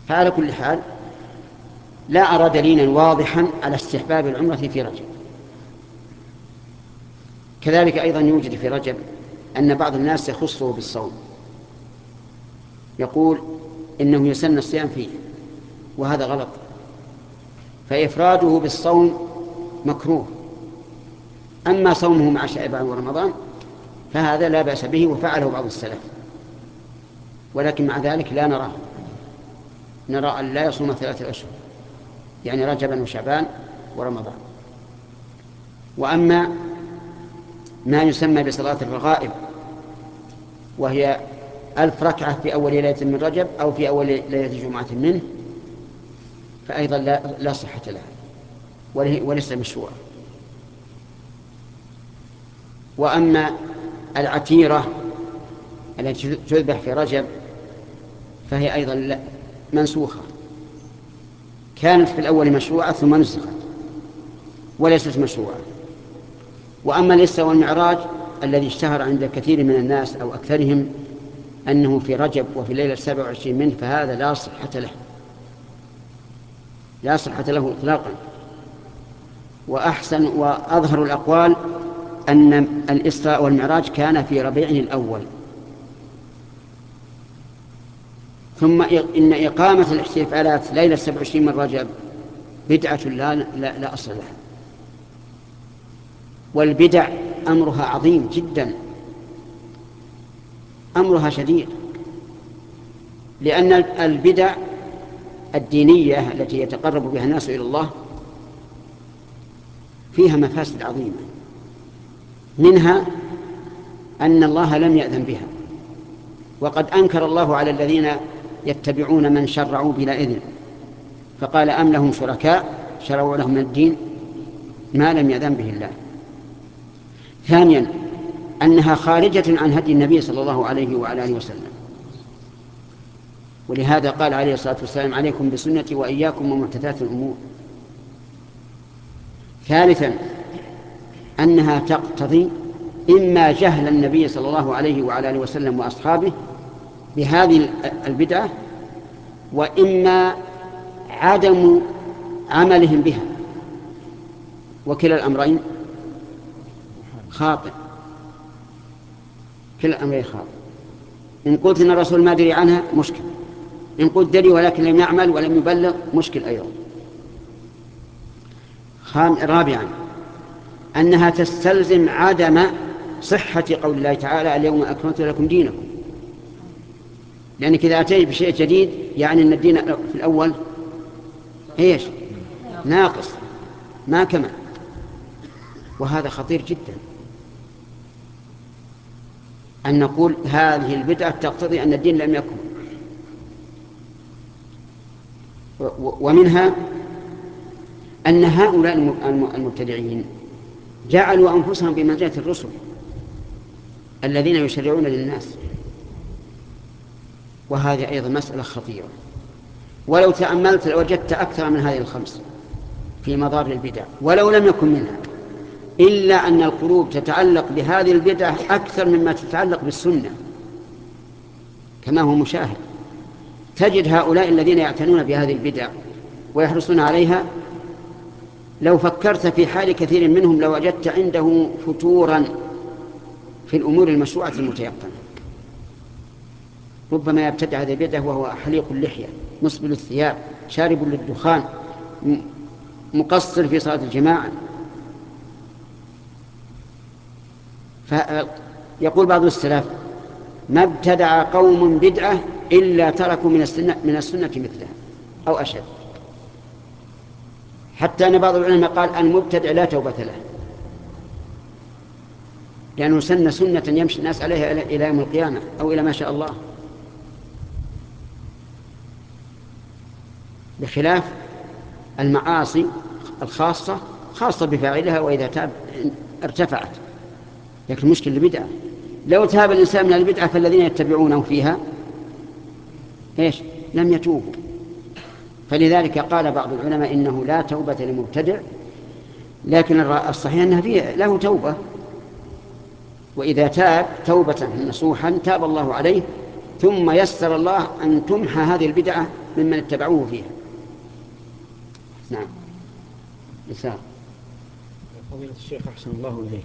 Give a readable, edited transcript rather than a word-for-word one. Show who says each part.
Speaker 1: فعلى كل حال لا أرى دليلا واضحا على استحباب العمرة في رجب. كذلك أيضا يوجد في رجب أن بعض الناس يخصه بالصوم، يقول إنه يسن الصيام فيه، وهذا غلط، فإفراده بالصوم مكروه. أما صومه مع شعبان ورمضان فهذا لا بأس به، وفعله بعض السلف، ولكن مع ذلك لا نرى أن لا يصوم 3 أشهر، يعني رجبا وشعبان ورمضان. وأما ما يسمى بصلاة الرغائب، وهي 1000 ركعة في أول ليلة من رجب أو في أول ليلة جمعة منه، فأيضا لا صحة لها وليس مشروعا. وأما العتيرة التي تذبح في رجب فهي أيضا منسوخة، كانت في الأول مشروعة ثم نسخت وليست مشروعة. وأما الإسراء والمعراج الذي اشتهر عند كثير من الناس أو أكثرهم أنه في رجب وفي ليلة 27 منه، فهذا لا صحة له، لا صحة له إطلاقا. وأحسن وأظهر الأقوال أن الإسراء والمعراج كان في ربيع الأول. ثم إن إقامة الاحتفالات ليلة 27 من رجب بدعة لا أصل لها، والبدع أمرها عظيم جدا، أمرها شديد، لأن البدع الدينية التي يتقرب بها الناس إلى الله فيها مفاسد عظيمة، منها أن الله لم يأذن بها، وقد أنكر الله على الذين يتبعون من شرعوا بلا إذن، فقال أم لهم شركاء شرعوا لهم من الدين ما لم يأذن به الله. ثانيا أنها خارجة عن هدي النبي صلى الله عليه وعلى آله وسلم، ولهذا قال عليه الصلاة والسلام عليكم بسنتي وإياكم ومحدثات الأمور. ثالثا أنها تقتضي إما جهل النبي صلى الله عليه وعلى آله وسلم وأصحابه بهذه البدعة، وإما عدم عملهم بها، وكلا الأمرين خاطئ، كلا الأمرين خاطئ. إن قلت إن الرسول ما دري عنها مشكل، إن قلت دري ولكن لم يعمل ولم يبلغ مشكل أيضا. رابعا أنها تستلزم عدم صحة قول الله تعالى اليوم أكملت لكم دينكم، لأنك إذا أتيت بشيء جديد يعني أن الدين في الأول إيش؟ ناقص ما كمل، وهذا خطير جدا أن نقول هذه البدعة تقتضي أن الدين لم يكن. ومنها أن هؤلاء المبتدعين جعلوا أنفسهم بمنزلة الرسل الذين يشرعون للناس، وهذه أيضا مسألة خطيرة. ولو تأملت لوجدت أكثر من هذه الخمس في مضار البدع، ولو لم يكن منها، إلا أن القلوب تتعلق بهذه البدع أكثر مما تتعلق بالسنة كما هو مشاهد. تجد هؤلاء الذين يعتنون بهذه البدع ويحرصون عليها، لو فكرت في حال كثير منهم لوجدت عنده فتورا في الأمور المشروعة المتيقنة. ربما يبتدع هذه البدع وهو حليق اللحية مسبل الثياب شارب للدخان مقصر في صلاة الجماعة. فيقول بعض السلف ما ابتدع قوم بدعة إلا تركوا من السنة مثلها أو أشد، حتى أن بعض العلماء قال المبتدع لا توبة له، لأنه سن سنة يمشي الناس عليها إلى يوم القيامة أو إلى ما شاء الله، بخلاف المعاصي الخاصة خاصة بفاعلها، وإذا تاب ارتفعت. لكن المشكلة البدعة، لو تاب الإنسان من البدعة فالذين يتبعونه فيها إيش؟ لم يتوبوا. فلذلك قال بعض العلماء إنه لا توبة لمبتدع، لكن الصحيح أنه فيه له توبة، وإذا تاب توبة نصوحا تاب الله عليه، ثم يسر الله أن تمحى هذه البدعة ممن اتبعوه فيها. نعم. يسار.
Speaker 2: فضيلة الشيخ أحسن الله إليك،